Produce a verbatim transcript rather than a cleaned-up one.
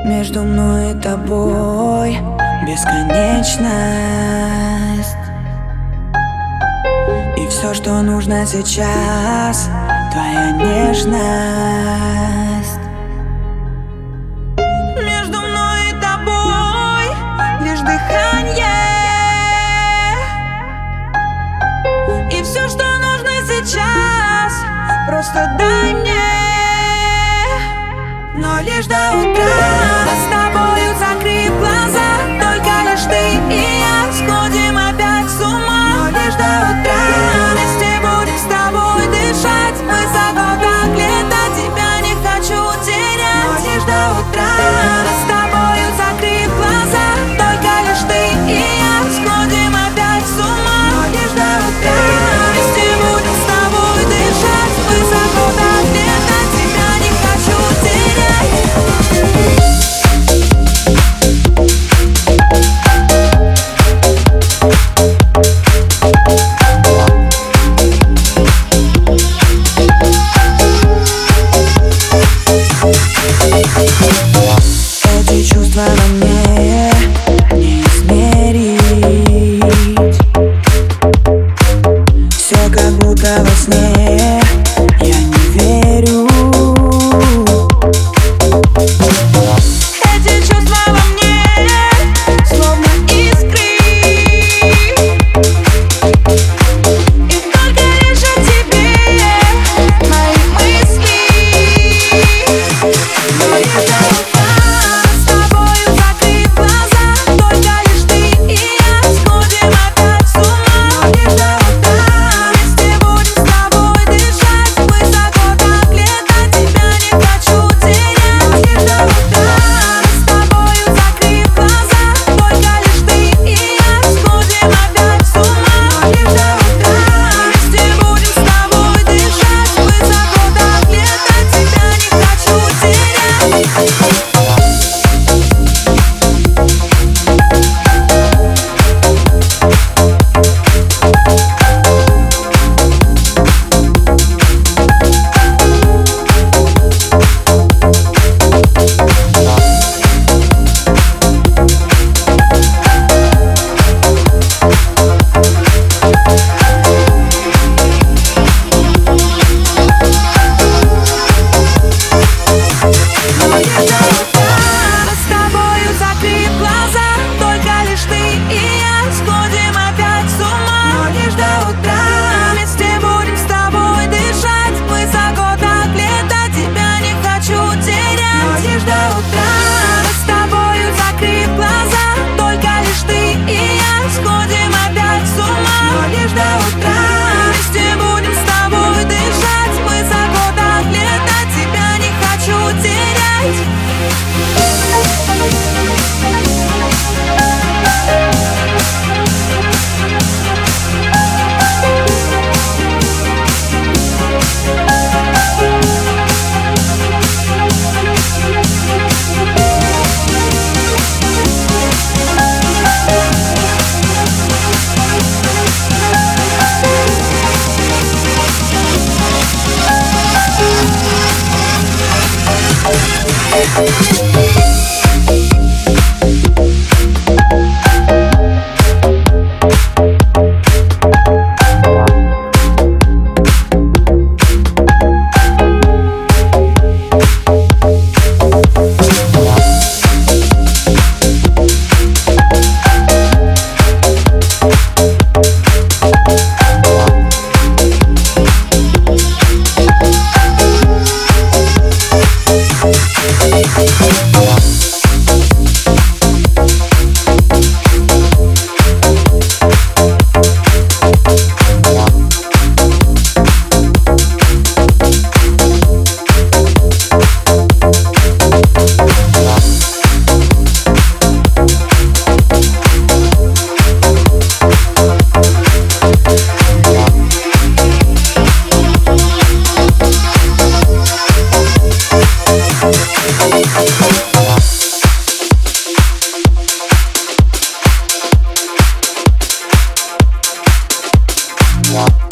Между мной и тобой бесконечность. И все, что нужно сейчас, твоя нежность. Между мной и тобой лишь дыхание. И все, что нужно сейчас, просто дай мне. Но лишь до утра. С тобою закрыв глаза, только лишь ты и я сходим опять с ума. Но лишь до утра вместе будем с тобой дышать. Высоко так летать, тебя не хочу терять. Но лишь до утра. С тобою закрыв глаза, только лишь ты и я сходим опять с ума. Но лишь до утра вместе будем с тобой дышать. Высоко так летать, тебя не хочу терять. Эти чувства во мне не измерить. Все как будто во сне, я не верю. Эти чувства во мне словно искры. И только лишь о тебе мои мысли. Но я с тобою закрыв глаза, только лишь ты и я сходим опять с ума. Но лишь до утра вместе будем с тобой дышать. Высоко так летать, тебя не хочу терять. Но лишь до утра с тобою закрыв глаза, только лишь ты и я сходим опять с ума. Но лишь до утра вместе будем с тобой дышать. Высоко так летать, тебя не хочу терять. С тобою закрыв глаза, только лишь ты и я сходим опять с ума. Но лишь до утра вместе будем с тобой дышать. Высоко так летать, тебя не хочу терять. Но лишь до утра с тобою закрыв глаза, только лишь ты и я сходим опять с ума. Но лишь до утра вместе будем с тобой дышать. Высоко так летать, тебя не хочу терять. Yeah.